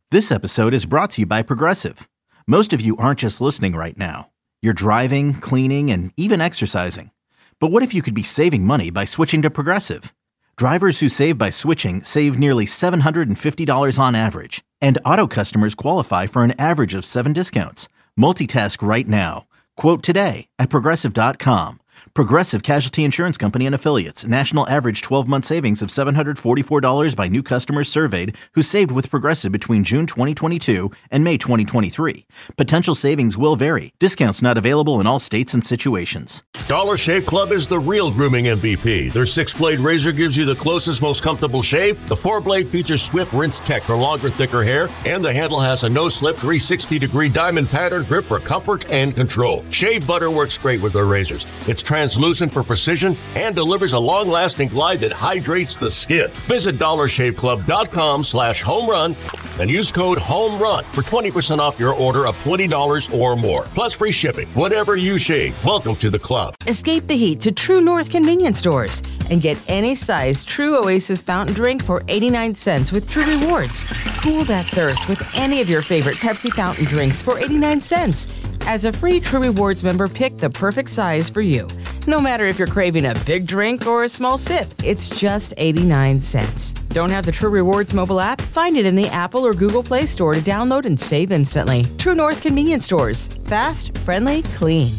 This episode is brought to you by Progressive. Most of you aren't just listening right now. You're driving, cleaning, and even exercising. But what if you could be saving money by switching to Progressive? Drivers who save by switching save nearly $750 on average. And auto customers qualify for an average of 7 discounts. Multitask right now. Quote today at Progressive.com. Progressive Casualty Insurance Company and Affiliates. National average 12-month savings of $744 by new customers surveyed who saved with Progressive between June 2022 and May 2023. Potential savings will vary. Discounts not available in all states and situations. Dollar Shave Club is the real grooming MVP. Their 6-blade razor gives you the closest, most comfortable shave. The 4-blade features swift rinse tech for longer, thicker hair. And the handle has a no-slip 360-degree diamond pattern grip for comfort and control. Shave butter works great with their razors. It's translucent for precision and delivers a long-lasting glide that hydrates the skin. Visit DollarShaveClub.com/homerun and use code HOMERUN for 20% off your order of $20 or more. Plus free shipping. Whatever you shave, welcome to the club. Escape the heat to True North convenience stores and get any size True Oasis fountain drink for 89 cents with True Rewards. Cool that thirst with any of your favorite Pepsi fountain drinks for 89 cents. As a free True Rewards member, pick the perfect size for you. No matter if you're craving a big drink or a small sip, it's just 89 cents. Don't have the True Rewards mobile app? Find it in the Apple or Google Play Store to download and save instantly. True North convenience stores. Fast, friendly, clean.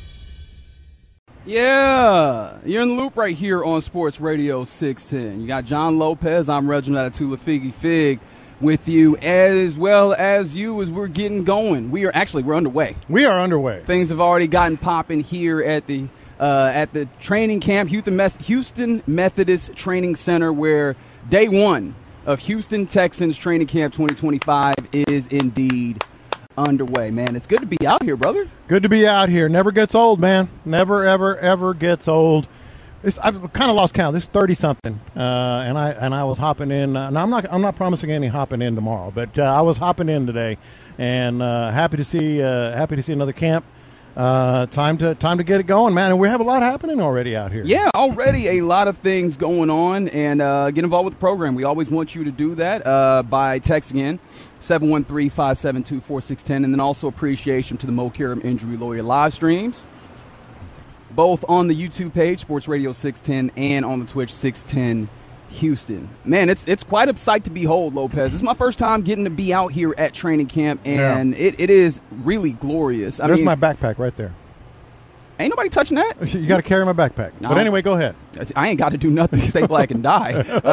Yeah, you're in the loop right here on Sports Radio 610. You got John Lopez. I'm Reginald Atatula Figgy Fig with you, as well as you, as we're getting going. We're underway. We are underway. Things have already gotten popping here at the training camp, Houston Methodist Training Center, where day one of Houston Texans Training Camp 2025 is indeed underway. Man, it's good to be out here, brother. Good to be out here. Never gets old, man. Never, ever, ever gets old. I've kind of lost count. This is 30-something, and I was hopping in. And I'm not promising any hopping in tomorrow, but I was hopping in today, and happy to see another camp. Time to get it going, man. And we have a lot happening already out here. Yeah, already a lot of things going on, and get involved with the program. We always want you to do that by texting in 713-572-4610, and then also appreciation to the Mo Karam Injury Lawyer live streams, both on the YouTube page, Sports Radio 610, and on the Twitch 610 Houston. Man, it's quite a sight to behold, Lopez. This is my first time getting to be out here at training camp, and it is really glorious. There's my backpack right there. Ain't nobody touching that. You got to carry my backpack. No. But anyway, go ahead. I ain't got to do nothing. Stay black and die.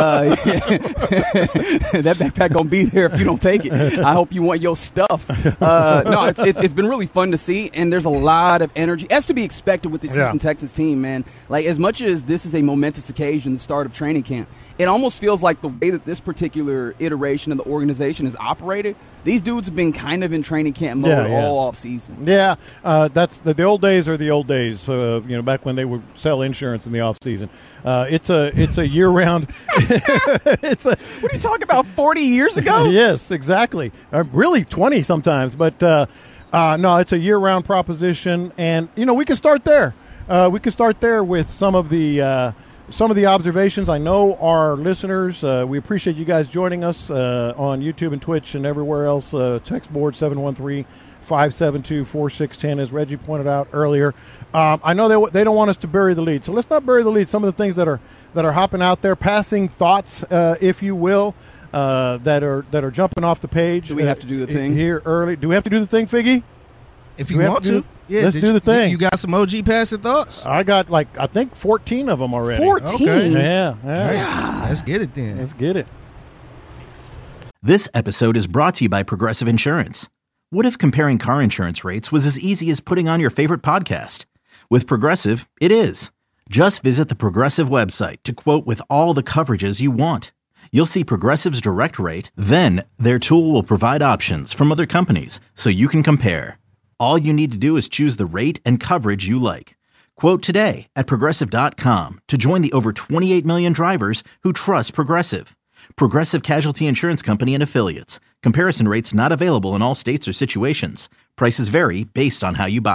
That backpack going to be there if you don't take it. I hope you want your stuff. No, it's been really fun to see, and there's a lot of energy, as to be expected with this Houston Texans team, man. Like, as much as this is a momentous occasion, the start of training camp, it almost feels like the way that this particular iteration of the organization is operated, these dudes have been kind of in training camp mode all off season. Yeah, that's the old days are the old days. Back when they would sell insurance in the off season. It's a year round. What are you talking about? 40 years ago? Yes, exactly. Really 20 sometimes, but no, it's a year round proposition, and we can start there. We can start there with some of the observations. I know our listeners, we appreciate you guys joining us on YouTube and Twitch and everywhere else. Text board 713-572-4610, as Reggie pointed out earlier. I know they don't want us to bury the lead, so let's not bury the lead. Some of the things that are hopping out there, passing thoughts, if you will, that are jumping off the page. Do we have to do the thing here early? Do we have to do the thing, Figgy? If you want to. Yeah, let's do the thing. You got some OG passing thoughts? I got I think 14 of them already. 14? Okay. Yeah. Let's get it then. Let's get it. This episode is brought to you by Progressive Insurance. What if comparing car insurance rates was as easy as putting on your favorite podcast? With Progressive, it is. Just visit the Progressive website to quote with all the coverages you want. You'll see Progressive's direct rate, then their tool will provide options from other companies so you can compare. All you need to do is choose the rate and coverage you like. Quote today at Progressive.com to join the over 28 million drivers who trust Progressive. Progressive Casualty Insurance Company and Affiliates. Comparison rates not available in all states or situations. Prices vary based on how you buy.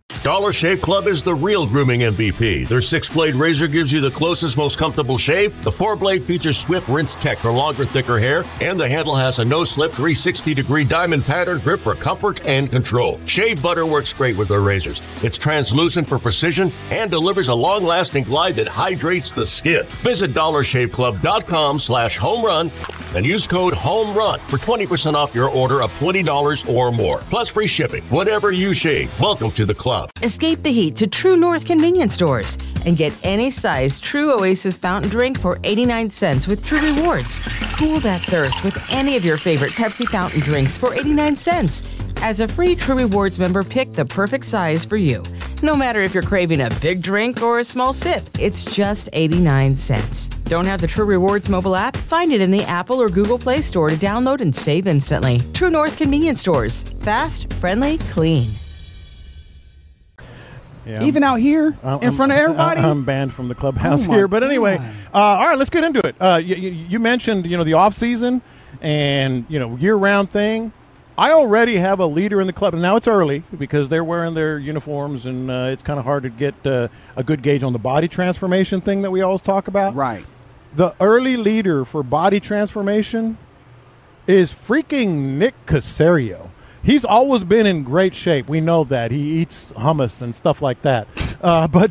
Dollar Shave Club is the real grooming MVP. Their 6-blade razor gives you the closest, most comfortable shave. The 4-blade features Swift Rinse Tech for longer, thicker hair, and the handle has a no-slip 360-degree diamond pattern grip for comfort and control. Shave butter works great with their razors. It's translucent for precision and delivers a long-lasting glide that hydrates the skin. Visit DollarShaveClub.com/homerun and use code HOMERUN for 20% off your order of $20 or more. Plus free shipping. Whatever you shave, welcome to the club. Escape the heat to True North convenience stores and get any size True Oasis fountain drink for 89 cents with True Rewards. Cool that thirst with any of your favorite Pepsi fountain drinks for 89 cents. As a free True Rewards member, pick the perfect size for you. No matter if you're craving a big drink or a small sip, it's just 89 cents. Don't have the True Rewards mobile app? Find it in the Apple or Google Play Store to download and save instantly. True North convenience stores. Fast, friendly, clean. Yeah. Even out here in front of everybody? I'm banned from the clubhouse here. But anyway, all right, let's get into it. You mentioned, the off-season and, year-round thing. I already have a leader in the club. And now it's early because they're wearing their uniforms, and it's kind of hard to get a good gauge on the body transformation thing that we always talk about. Right. The early leader for body transformation is freaking Nick Caserio. He's always been in great shape. We know that. He eats hummus and stuff like that. But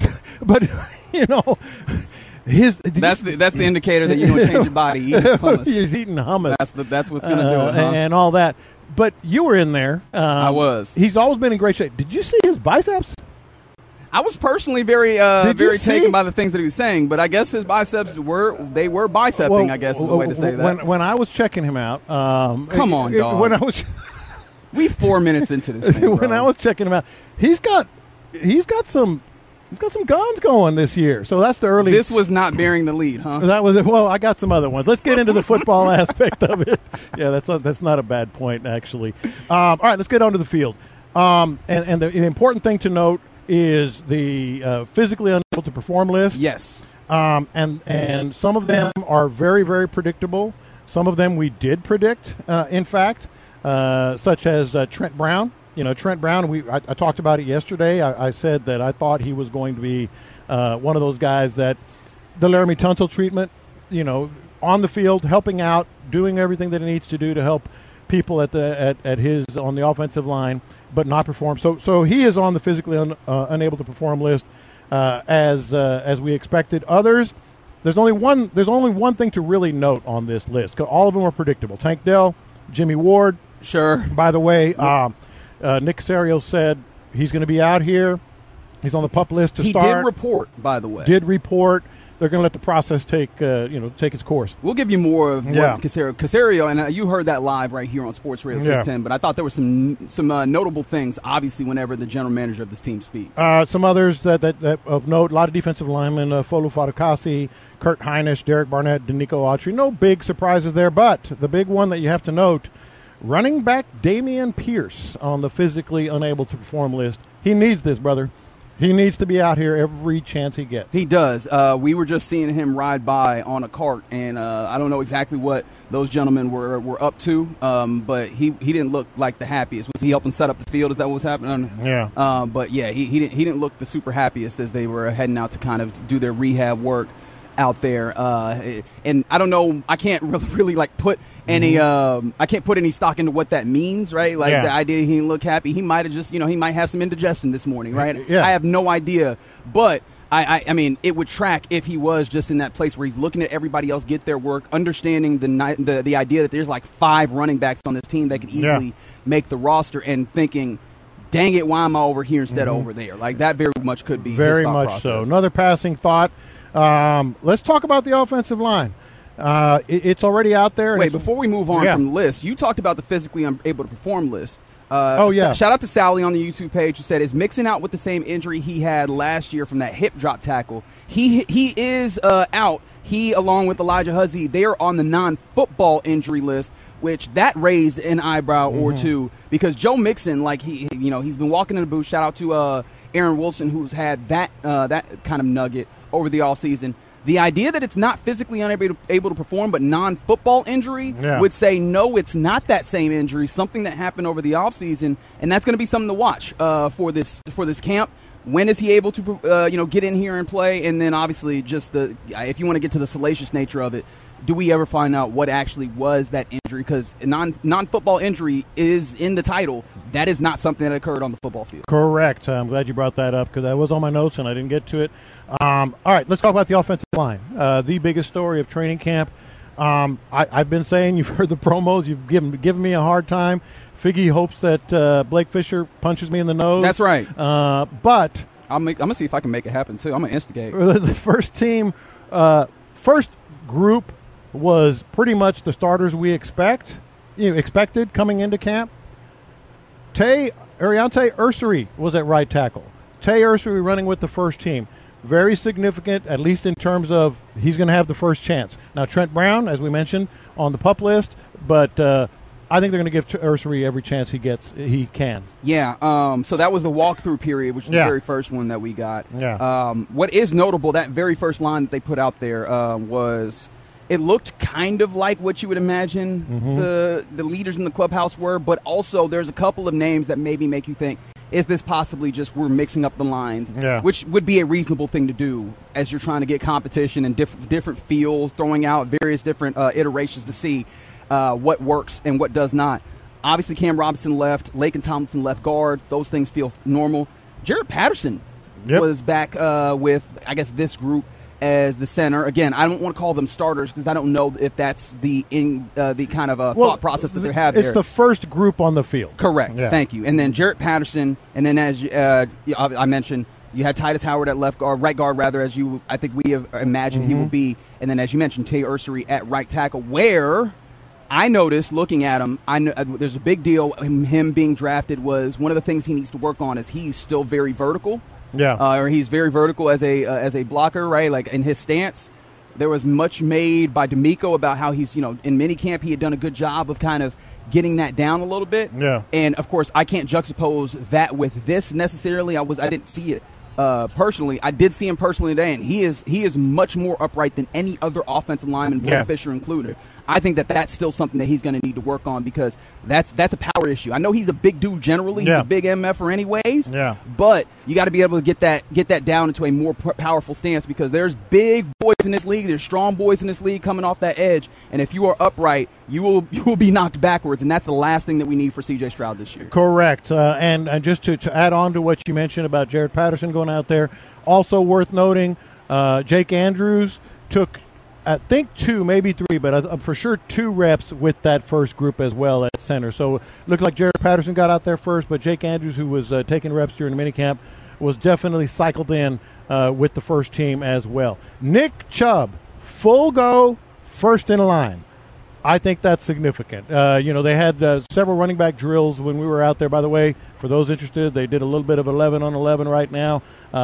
that's the indicator that you don't change your body. Eating hummus. He's eating hummus. That's what's going to do it, huh? And all that. But you were in there. I was. He's always been in great shape. Did you see his biceps? I was personally very taken by the things that he was saying, but I guess his biceps were bicepping. Well, I guess is the way to say that. When I was checking him out, come on, dog. When I was. We 4 minutes into this thing, bro. When I was checking him out, he's got some guns going this year. So that's the early. This was not bearing the lead, huh? That was it. Well, I got some other ones. Let's get into the football aspect of it. Yeah, that's not a bad point actually. All right, let's get onto the field. And the important thing to note is the physically unable to perform list. Yes. And some of them are very, very predictable. Some of them we did predict. In fact. Such as Trent Brown. Trent Brown, I talked about it yesterday. I said that I thought he was going to be one of those guys that the Laramie Tunsil treatment, on the field, helping out, doing everything that he needs to do to help people on the offensive line, but not perform. So he is on the physically unable to perform list as we expected. Others, there's only one thing to really note on this list. All of them are predictable. Tank Dell, Jimmy Ward. Sure. By the way, Nick Caserio said he's going to be out here. He's on the PUP list to start. He did report, by the way. They're going to let the process take its course. We'll give you more of what Caserio, and you heard that live right here on Sports Radio 610. But I thought there were some notable things, obviously, whenever the general manager of this team speaks. Some others that of note: a lot of defensive linemen: Folu Fatukasi, Kurt Heinisch, Derek Barnett, Danico Autry. No big surprises there, but the big one that you have to note: running back Dameon Pierce on the physically unable to perform list. He needs this, brother. He needs to be out here every chance he gets. He does. We were just seeing him ride by on a cart, and I don't know exactly what those gentlemen were up to, but he didn't look like the happiest. Was he helping set up the field? Is that what was happening? Yeah. But yeah, he didn't look the super happiest as they were heading out to kind of do their rehab work out there, and I don't know. I can't really like put any. I can't put any stock into what that means, right? Like the idea he didn't look happy. He might have just, he might have some indigestion this morning, right? Yeah. I have no idea, but I mean, it would track if he was just in that place where he's looking at everybody else get their work, understanding the idea that there's like 5 running backs on this team that could easily make the roster, and thinking, dang it, why am I over here instead of over there? Like that very much could be very his thought much process. so. Another passing thought. Let's talk about the offensive line. It's already out there. Wait, before we move on from the list, you talked about the physically unable to perform list. Shout out to Sally on the YouTube page who said, is Mixon out with the same injury he had last year from that hip drop tackle? He is out. He, along with Elijah Huzzie, they are on the non-football injury list, which that raised an eyebrow or two, because Joe Mixon, like he's been walking in the booth. Shout out to Aaron Wilson, who's had that kind of nugget over the offseason. The idea that it's not physically able to perform but non-football injury would say, no, it's not that same injury, something that happened over the offseason, and that's going to be something to watch for this camp. When is he able to get in here and play? And then obviously just if you want to get to the salacious nature of it, do we ever find out what actually was that injury? Because non-football injury is in the title. That is not something that occurred on the football field. Correct. I'm glad you brought that up because that was on my notes and I didn't get to it. All right, let's talk about the offensive line. The biggest story of training camp. I've been saying, you've heard the promos, you've given me a hard time. Figgy hopes that Blake Fisher punches me in the nose. That's right. But I'm going to see if I can make it happen, too. I'm going to instigate. The first team, first group was pretty much the starters we expected coming into camp. Ariante Ursary was at right tackle. Tay Ursary running with the first team. Very significant, at least in terms of he's going to have the first chance. Now, Trent Brown, as we mentioned, on the PUP list, but I think they're going to give Ursary every chance he can. Yeah, so that was the walkthrough period, which is the very first one that we got. Yeah. What is notable, that very first line that they put out there was it looked kind of like what you would imagine the leaders in the clubhouse were, but also there's a couple of names that maybe make you think, is this possibly just we're mixing up the lines, which would be a reasonable thing to do as you're trying to get competition and different feels, throwing out various different iterations to see what works and what does not. Obviously, Cam Robinson left, Laken Tomlinson left guard. Those things feel normal. Jaret Patterson was back with, I guess, this group as the center. Again, I don't want to call them starters because I don't know if that's the kind of thought process that they have there. It's the first group on the field. Correct. Yeah. Thank you. And then Jaret Patterson, and then as I mentioned, you had Titus Howard at right guard, as I think we have imagined he will be. And then, as you mentioned, Tay Ursary at right tackle, where I noticed looking at him, there's a big deal. Him being drafted was one of the things he needs to work on is he's still very vertical. Yeah. Or he's very vertical as a blocker, right? Like in his stance. There was much made by D'Amico about how he's, in minicamp he had done a good job of kind of getting that down a little bit. Yeah. And of course I can't juxtapose that with this necessarily. I didn't see it personally. I did see him personally today, and he is much more upright than any other offensive lineman, Blake Fisher included. I think that's still something that he's going to need to work on because that's a power issue. I know he's a big dude generally. He's a big MFer anyways. Yeah. But you got to be able to get that down into a more powerful stance because there's big boys in this league. There's strong boys in this league coming off that edge, and if you are upright, you will be knocked backwards, and that's the last thing that we need for C.J. Stroud this year. Correct. And just to add on to what you mentioned about Jaret Patterson going out there, also worth noting, Jake Andrews took, I think 2, maybe 3, but for sure 2 reps with that first group as well at center. So it looked like Jaret Patterson got out there first, but Jake Andrews, who was taking reps during the minicamp, was definitely cycled in with the first team as well. Nick Chubb, full go, first in line. I think that's significant. They had several running back drills when we were out there. By the way, for those interested, they did a little bit of 11 on 11 right now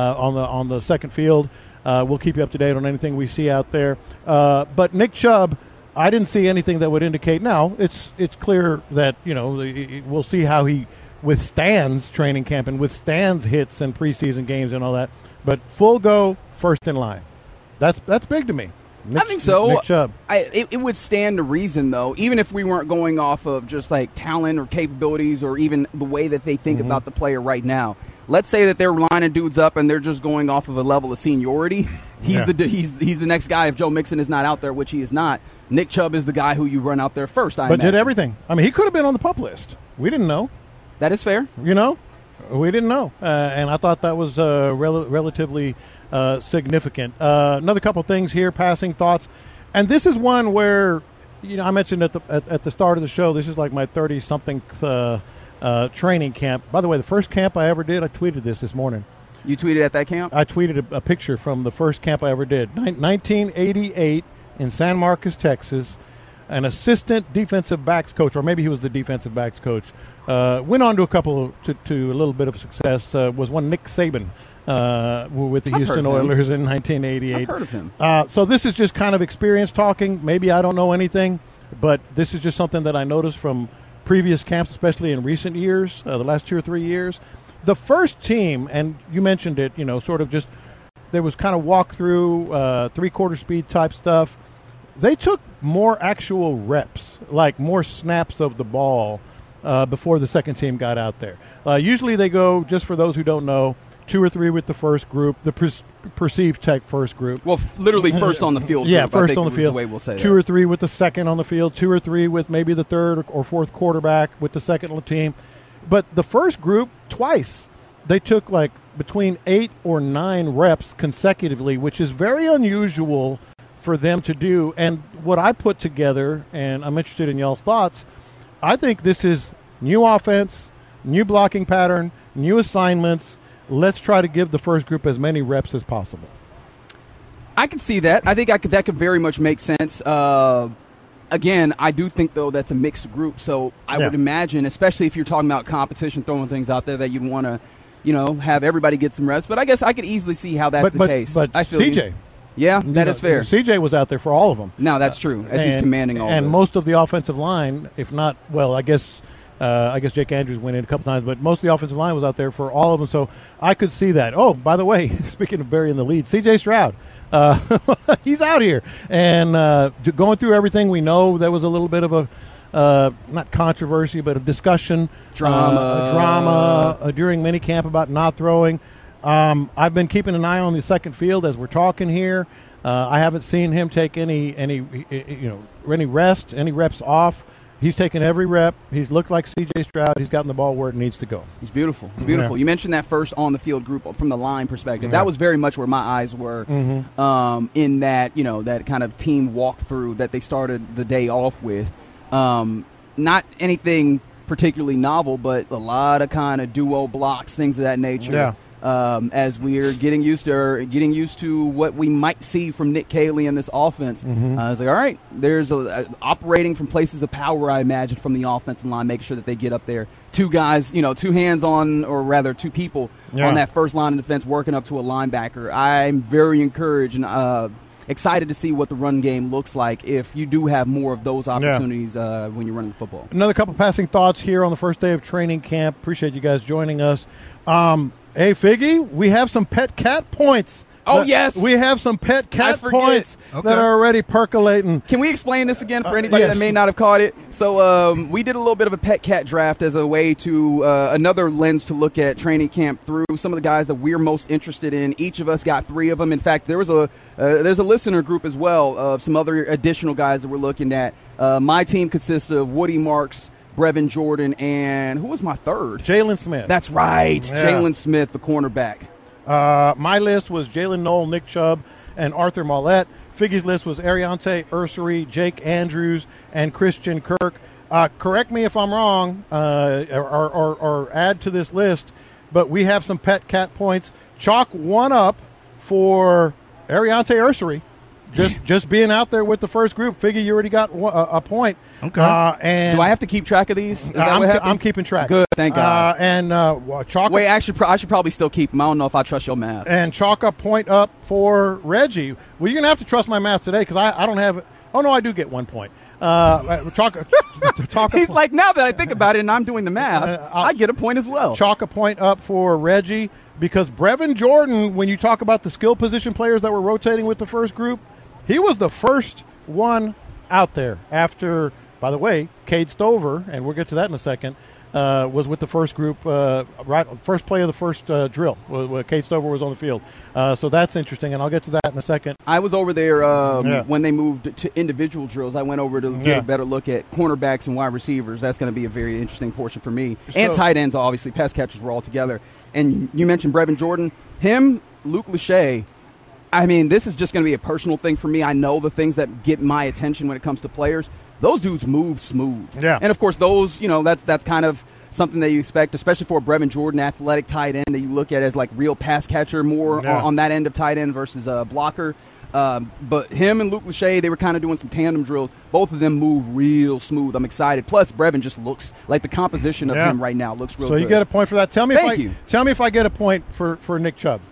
on the second field. We'll keep you up to date on anything we see out there. But Nick Chubb, I didn't see anything that would indicate. Now it's clear that we'll see how he withstands training camp and withstands hits and preseason games and all that. But full go, first in line. That's big to me. I think so. Nick Chubb. It would stand to reason, though, even if we weren't going off of just like talent or capabilities or even the way that they think about the player right now. Let's say that they're lining dudes up and they're just going off of a level of seniority. He's the next guy if Joe Mixon is not out there, which he is not. Nick Chubb is the guy who you run out there first. But did everything. I mean, he could have been on the PUP list. We didn't know. That is fair. We didn't know, and I thought that was relatively significant. Another couple things here, passing thoughts, and this is one where I mentioned at the start of the show. This is like my 30-something training camp. By the way, the first camp I ever did, I tweeted this morning. You tweeted at that camp? I tweeted a picture from the first camp I ever did, 1988 in San Marcos, Texas. An assistant defensive backs coach, or maybe he was the defensive backs coach, went on to a little bit of success. Was one Nick Saban with the Houston Oilers in 1988. I've heard of him. So this is just kind of experience talking. Maybe I don't know anything, but this is just something that I noticed from previous camps, especially in recent years, the last 2 or 3 years. The first team, and you mentioned it, sort of just there was kind of walk through, 3/4 speed type stuff. They took more actual reps, like more snaps of the ball before the second team got out there. Usually they go, just for those who don't know, 2 or 3 with the first group, the perceived tech first group. Well, literally first on the field. Yeah, group, first on the field. The way we'll say 2 that. or 3 with the second on the field, 2 or 3 with maybe the third or fourth quarterback with the second team. But the first group, twice, they took like between 8 or 9 reps consecutively, which is very unusual for them to do. And what I put together, and I'm interested in y'all's thoughts, I think this is new offense, new blocking pattern, new assignments. Let's try to give the first group as many reps as possible. I can see that. I think that could very much make sense. Again, I do think, though, that's a mixed group. So I would imagine, especially if you're talking about competition, throwing things out there, that you'd want to, have everybody get some reps. But I guess I could easily see how that's the case. But I feel CJ. You. Yeah, that is fair. CJ was out there for all of them. No, that's true, as he's commanding all and this. most of the offensive line, if not, well, I guess Jake Andrews went in a couple times, but most of the offensive line was out there for all of them. So I could see that. Oh, by the way, speaking of burying the lead, CJ Stroud, he's out here and going through everything. We know there was a little bit of a not controversy, but a discussion, drama during minicamp about not throwing. I've been keeping an eye on the second field as we're talking here. I haven't seen him take any rest, any reps off. He's taken every rep. He's looked like C.J. Stroud. He's gotten the ball where it needs to go. He's beautiful. He's beautiful. Yeah. You mentioned that first on-the-field group from the line perspective. Yeah. That was very much where my eyes were in that, that kind of team walkthrough that they started the day off with. Not anything particularly novel, but a lot of kind of duo blocks, things of that nature. Yeah. As we're getting used to what we might see from Nick Caley in this offense. It's like, all right, there's operating from places of power, I imagine, from the offensive line, making sure that they get up there. 2 guys, 2 hands on, or rather 2 people on that first line of defense working up to a linebacker. I'm very encouraged and excited to see what the run game looks like if you do have more of those opportunities when you're running the football. Another couple passing thoughts here on the first day of training camp. Appreciate you guys joining us. Hey, Figgy, we have some pet cat points. Oh, yes. We have some pet cat points that are already percolating. Can we explain this again for anybody that may not have caught it? So we did a little bit of a pet cat draft as a way to another lens to look at training camp through some of the guys that we're most interested in. Each of us got 3 of them. In fact, there's a listener group as well of some other additional guys that we're looking at. My team consists of Woody Marks, Brevin Jordan, and who was my third? Jalen Smith. That's right. Yeah. Jalen Smith, the cornerback. My list was Jalen Knoll, Nick Chubb, and Arthur Mollett. Figgy's list was Ariante Ursery, Jake Andrews, and Christian Kirk. Correct me if I'm wrong, or add to this list, but we have some pet cat points. Chalk 1 up for Ariante Ursery. Just being out there with the first group. Figgy, you already got a point. Okay. And do I have to keep track of these? Is that what happens? I'm keeping track. Good, thank God. Chalk. Wait, I should probably still keep them. I don't know if I trust your math. And chalk up point up for Reggie. Well, you're gonna have to trust my math today because I don't have it. Oh no, I do get 1 point. Chalk. He's like, now that I think about it, and I'm doing the math, I get a point as well. Chalk a point up for Reggie because Brevin Jordan. When you talk about the skill position players that were rotating with the first group, he was the first one out there after, by the way, Cade Stover, and we'll get to that in a second, was with the first group, first play of the first drill, where Cade Stover was on the field. So that's interesting, and I'll get to that in a second. I was over there when they moved to individual drills. I went over to get a better look at cornerbacks and wide receivers. That's going to be a very interesting portion for me. And tight ends, obviously. Pass catchers were all together. And you mentioned Brevin Jordan. Him, Luke Lachey. I mean, this is just going to be a personal thing for me. I know the things that get my attention when it comes to players. Those dudes move smooth. Yeah. And, of course, those, that's kind of something that you expect, especially for a Brevin Jordan athletic tight end that you look at as like real pass catcher more on that end of tight end versus a blocker. But him and Luke Lachey, they were kind of doing some tandem drills. Both of them move real smooth. I'm excited. Plus, Brevin just looks like the composition of him right now looks real good. So you get a point for that. Tell me if I get a point for Nick Chubb.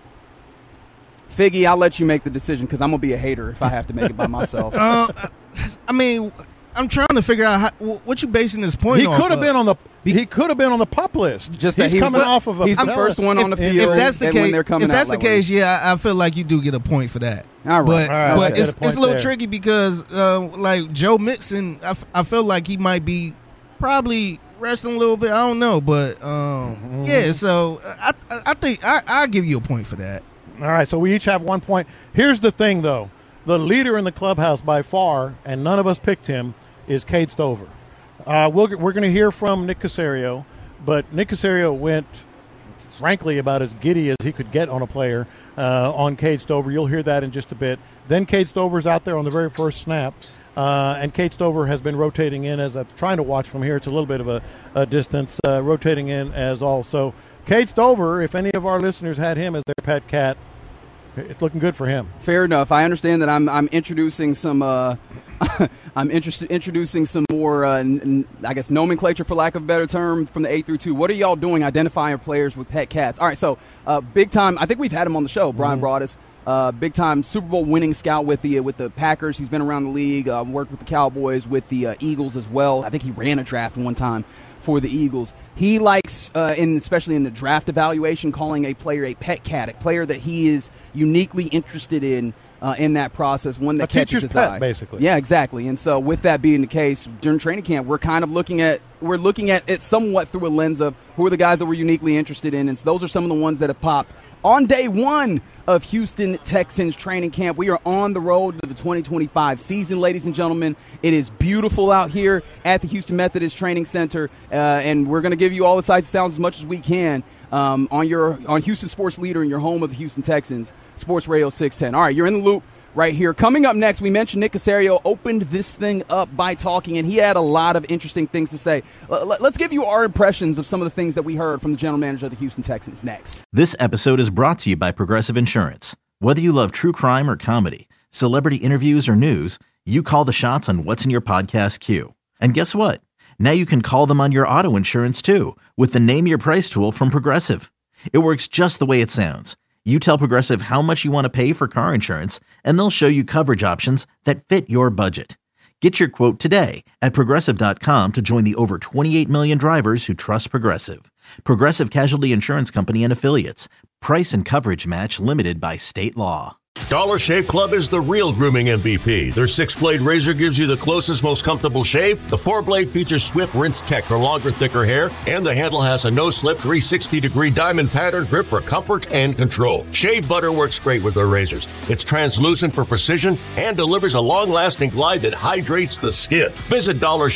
Figgy, I'll let you make the decision because I'm going to be a hater if I have to make it by myself. I mean, I'm trying to figure out what you basing this point off. He could have been on the. He could have been on the PUP list. Just he's coming off of a. He's the first one on the field. If that's the case, if that's the case, yeah, I feel like you do get a point for that. All right. But it's a little tricky because like Joe Mixon, I feel like he might be probably resting a little bit. I don't know, but yeah. So I think I'll give you a point for that. All right. So we each have 1 point. Here's the thing, though. The leader in the clubhouse by far, and none of us picked him, is Cade Stover. We're going to hear from Nick Caserio, but Nick Caserio went, frankly, about as giddy as he could get on a player on Cade Stover. You'll hear that in just a bit. Then Cade Stover's out there on the very first snap, and Cade Stover has been rotating in as I'm trying to watch from here. It's a little bit of a distance, rotating in as all. So Cade Stover, if any of our listeners had him as their pet cat, it's looking good for him. Fair enough. I understand that I'm introducing some introducing some more I guess nomenclature, for lack of a better term, from the 8 through 2. What are y'all doing identifying players with pet cats? All right, so big time. I think we've had him on the show. Brian Broaddus, big time Super Bowl winning scout with the Packers. He's been around the league, worked with the Cowboys, with the Eagles as well. I think he ran a draft one time for the Eagles. He likes, especially in the draft evaluation, calling a player a pet cat, a player that he is uniquely interested in that process, one that catches his eye. Basically. Yeah, exactly. And so with that being the case, during training camp, we're kind of looking at it somewhat through a lens of who are the guys that we're uniquely interested in. And so those are some of the ones that have popped on day one of Houston Texans training camp. We are on the road to the 2025 season, ladies and gentlemen. It is beautiful out here at the Houston Methodist Training Center, and we're going to give you all the sights and sounds as much as we can on Houston Sports Leader in your home of the Houston Texans, Sports Radio 610. All right, you're in the loop right here. Coming up next, we mentioned Nick Caserio opened this thing up by talking, and he had a lot of interesting things to say. Let's give you our impressions of some of the things that we heard from the general manager of the Houston Texans next. This episode is brought to you by Progressive Insurance. Whether you love true crime or comedy, celebrity interviews or news, you call the shots on what's in your podcast queue. And guess what? Now you can call them on your auto insurance too with the Name Your Price tool from Progressive. It works just the way it sounds. You tell Progressive how much you want to pay for car insurance, and they'll show you coverage options that fit your budget. Get your quote today at Progressive.com to join the over 28 million drivers who trust Progressive. Progressive Casualty Insurance Company and Affiliates. Price and coverage match limited by state law. Dollar Shave Club is the real grooming MVP. Their 6-blade razor gives you the closest, most comfortable shave. The 4-blade features swift rinse tech for longer, thicker hair, and the handle has a no-slip 360-degree diamond pattern grip for comfort and control. Shave butter works great with their razors. It's translucent for precision and delivers a long-lasting glide that hydrates the skin. Visit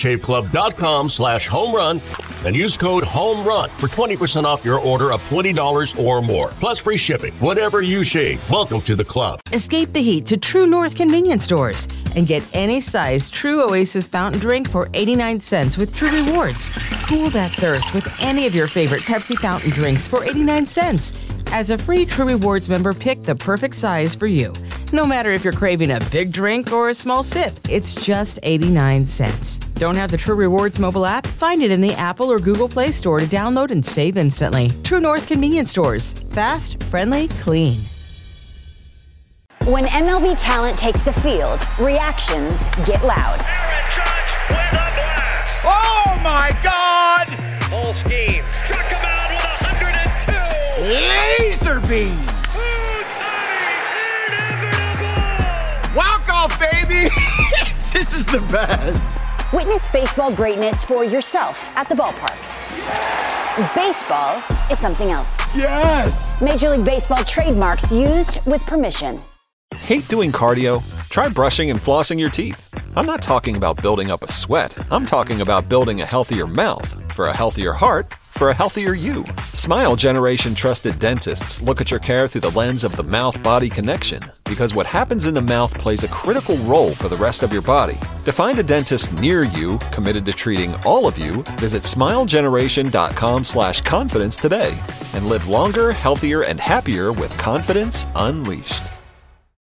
DollarShaveClub.com/homerun and use code HOMERUN for 20% off your order of $20 or more. Plus free shipping. Whatever you shave, welcome to the club. Escape the heat to True North convenience stores and get any size True Oasis fountain drink for 89 cents with True Rewards. Cool that thirst with any of your favorite Pepsi fountain drinks for 89 cents. As a free True Rewards member, pick the perfect size for you. No matter if you're craving a big drink or a small sip, it's just 89 cents. Don't have the True Rewards mobile app? Find it in the Apple or Google Play Store to download and save instantly. True North convenience stores. Fast, friendly, clean. When MLB talent takes the field, reactions get loud. Aaron Judge with a blast. Oh my God! Full scheme. Struck him out with 102. Laser beam. Inevitable. Walk off, baby. This is the best. Witness baseball greatness for yourself at the ballpark. Baseball is something else. Yes. Major League Baseball trademarks used with permission. Hate doing cardio? Try brushing and flossing your teeth. I'm not talking about building up a sweat. I'm talking about building a healthier mouth. For a healthier heart, for a healthier you. Smile Generation trusted dentists look at your care through the lens of the mouth-body connection, because what happens in the mouth plays a critical role for the rest of your body. To find a dentist near you committed to treating all of you, visit smilegeneration.com/confidence today and live longer, healthier, and happier with confidence unleashed.